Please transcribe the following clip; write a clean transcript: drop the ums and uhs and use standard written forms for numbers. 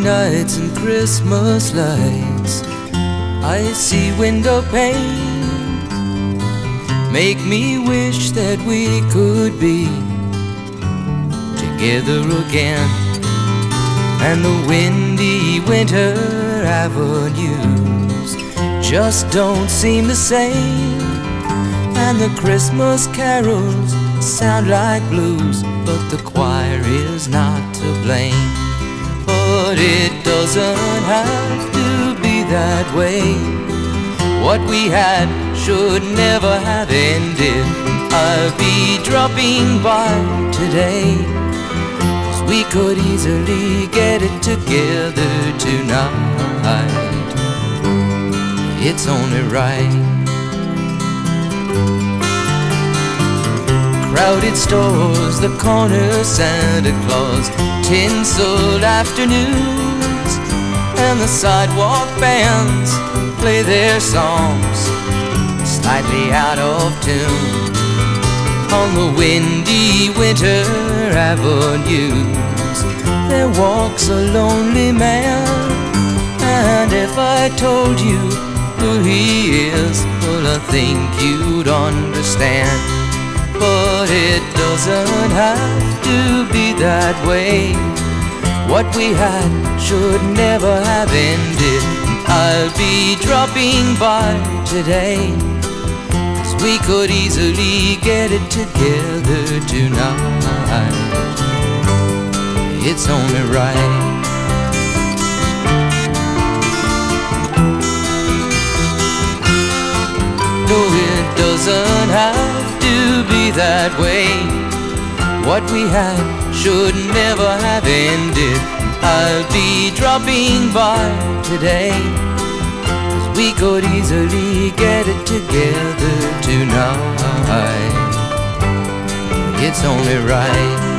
nights and Christmas lights, I see window pane, make me wish that we could be together again. And the windy winter avenues just don't seem the same, and the Christmas carols sound like blues, but the choir is not to blame. But it doesn't have to be that way. What we had should never have ended. I'll be dropping by today, 'cause we could easily get it together tonight. It's only right. Crowded stores, the corner Santa Claus, tinseled afternoons, and the sidewalk bands play their songs slightly out of tune. On the windy winter avenues there walks a lonely man, and if I told you who he is, well, I think you'd understand. But it doesn't have to be that way. What we had should never have ended. I'll be dropping by today, 'cause we could easily get it together tonight. It's only right. No, it doesn't have to be that way. What we had should never have ended. I'll be dropping by today, 'cause we could easily get it together tonight. It's only right.